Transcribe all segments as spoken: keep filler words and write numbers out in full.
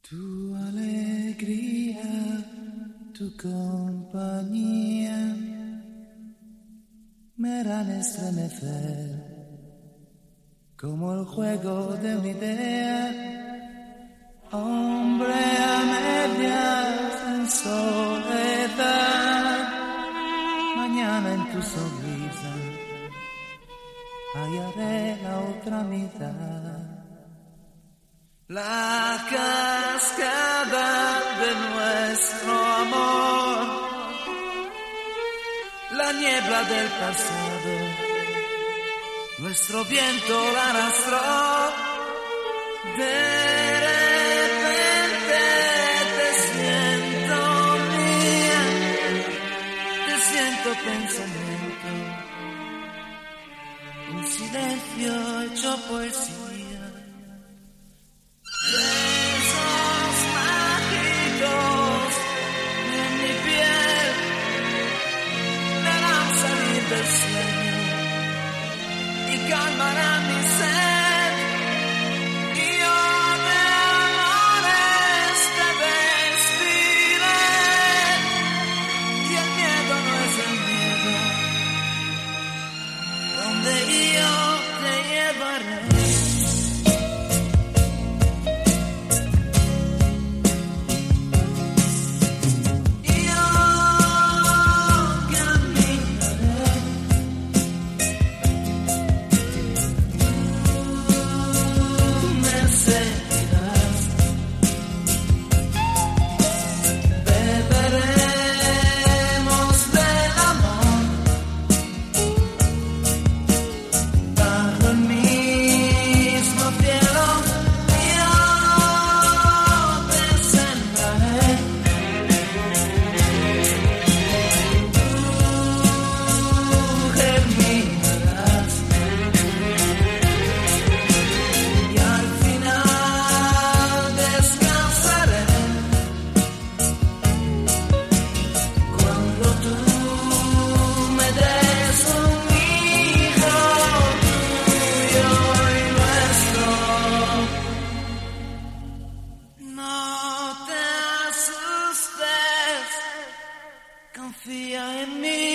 Tu alegría, tu compañía me harán estremecer como el juego de una idea. Hombre a medias en soledad, mañana en tu sonrisa hallaré la otra mitad. La cascada de nuestro amor, la niebla del pasado, nuestro viento la arrastró. De repente te siento mía, te siento pensamiento, un silencio hecho poesía. Besos mágicos en mi piel me harán salir del sueño y calmarán mi sed. Y yo de amores te vestiré y el miedo no es el miedo, donde yo te llevaré. Confía en mí,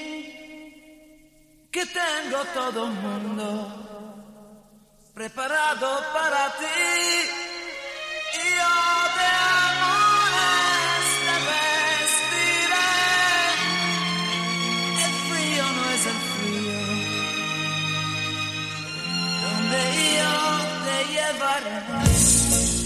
que tengo todo el mundo preparado para ti. Y yo de amores te vestiré. El frío no es el frío, donde yo te llevaré.